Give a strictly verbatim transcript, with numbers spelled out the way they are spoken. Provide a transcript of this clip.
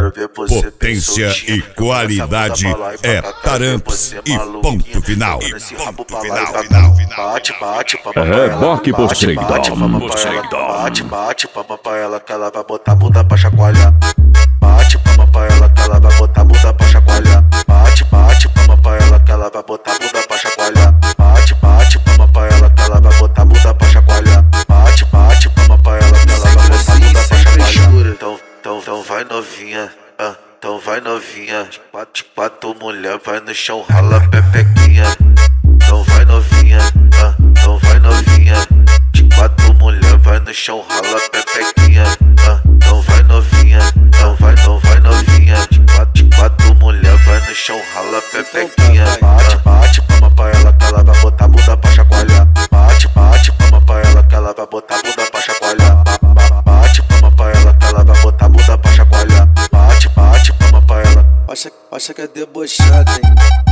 quero ver você Potência e qualidade é Taramps e ponto final. Ponto final. Bate, bate, Reboque Poseidon. Bate, bate, palma pra ela que ela vai botar a bunda pra chacoalhar. Bate, palma pra ela que ela vai botar a bunda pra chacoalhar. Bate, bate, palma pra ela que ela vai botar a bunda pra chacoalhar. Bate, bate, palma pra ela que ela vai botar a bunda pra chacoalhar. Bate, bate, palma pra ela que ela vai botar a bunda pra chacoalhar. Então, então, então vai novinha, ah, então vai novinha. De quatro, de quatro mulher, vai no chão, rala pepequinha. Então vai novinha, ah, então vai novinha. De quatro mulher, vai no chão, rala pepequinha. Ah, então vai novinha, então vai, então vai novinha. De quatro, de quatro mulher, vai no chão, rala pepequinha. Bate, bate, palma pra ela que ela vai botar a bunda pra chacoalhar. Bate, bate, palma pra ela que ela vai botar a bunda pra chacoalhar. Bate, palma pra ela que ela vai botar a bunda pra chacoalhar. Bate, bate, palma pra ela. Acha, acha que é debochada, hein?